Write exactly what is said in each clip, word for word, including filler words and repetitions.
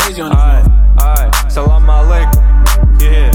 crazy on this Ай, ай, салам алейкум. Yeah.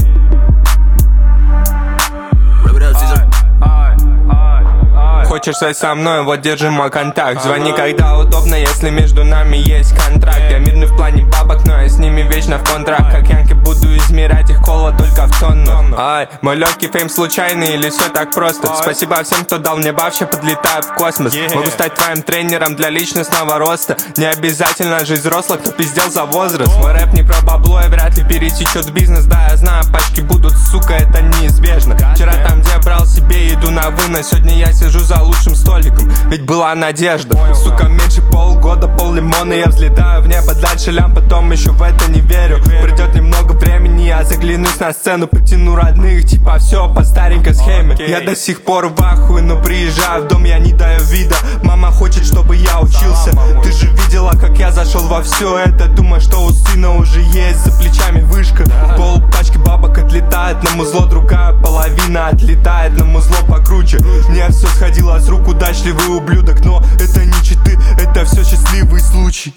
Rub it up, Caesar. Ай, ай, ай. Хочешь стать со мной, вот держи мой контакт. Звони, когда удобно, если между нами есть контракт. Я мирный в плане бабок, но я с ними вечно в контракт. Как Янки буду измерять их кола только в тонну. Ай, мой легкий фейм случайный или все так просто? Спасибо всем, кто дал мне вообще подлетаю в космос. Могу стать твоим тренером для личностного роста. Не обязательно жить взрослых, кто пиздел за возраст. Мой рэп не про бабло и вряд ли перетечет в бизнес. Да, я знаю, пачки будут, сука, это неизбежно. Вчера там, где я брал себе еду на вынос, сегодня я сижу за лучшим столиком, ведь была надежда. Сука, меньше полгода, пол лимона, я взлетаю в небо, дальше лям, потом еще в это не верю. Придет немного времени, я заглянусь на сцену, потяну родных, типа все по старенькой схеме. Я до сих пор в ахуе, но приезжаю в дом, я не даю вида. Мама хочет, чтобы я учился. Ты же видела, как я зашел во все это. Думаю, что у сына уже есть за плечами вышка. Пол пачки бабок отлетает на музло, другая половина отлетает на музло покруче. Мне все сходило с рук, удачливый ублюдок, но это не читы, это все счастливый случай.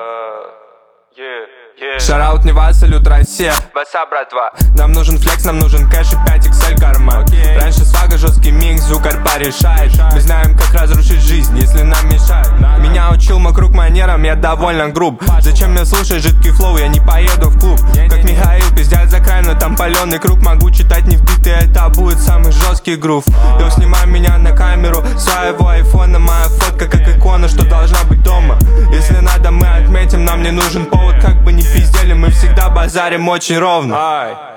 Шараут Нева, салют Россия. Васа, братва. Нам нужен флекс, нам нужен кэш и пять икс эль карман. okay. Раньше свага, жесткий микс, звук арпа решает. Мы знаем, как разрушить жизнь, если нам мешает. Меня учил мой круг манерам, я довольно груб. Зачем мне слушать жидкий флоу, я не поеду в клуб. Как Михаил, пиздят за край, но там паленый круг. Могу читать не вбитый, это будет самый жесткий грув. Йо, снимай меня на камеру своего айфона. Моя фотка как икона, что должна быть дома. Если надо, мы отметим, нам не нужен повод, как бы не пиздели, мы всегда базарим очень ровно.